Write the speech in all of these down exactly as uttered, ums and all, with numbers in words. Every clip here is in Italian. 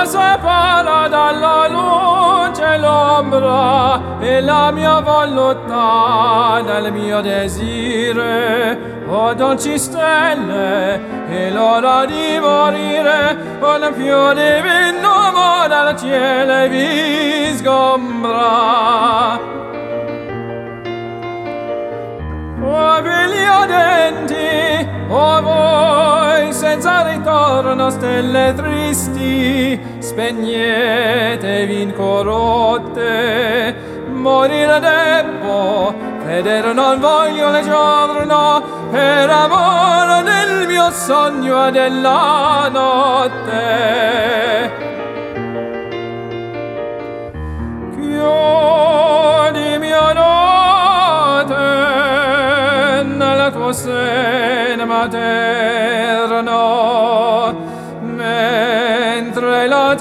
separa dalla luce l'ombra e la mia volontà dal mio desire. O dolci stelle, è l'ora di morire, o il più divino amore dal cielo vi sgombra. O figli ardenti, o voi senza ritorno stelle tristi, spegnetevi incorrotte, morire debbo, vedere non voglio le giorno, per amore del mio sogno e della notte. Chiudi mia notte nel tuo seno materno, mentre la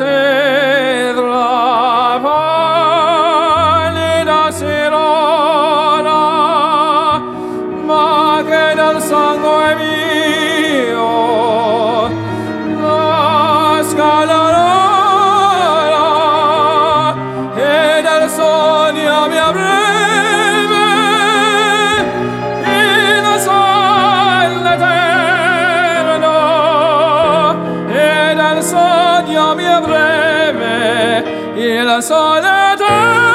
terra pallida si rora, ma che dal sangue mio nasca l'aurora e del sogno mia breve il sole eterno, e del sogno mia breve il sole eterno.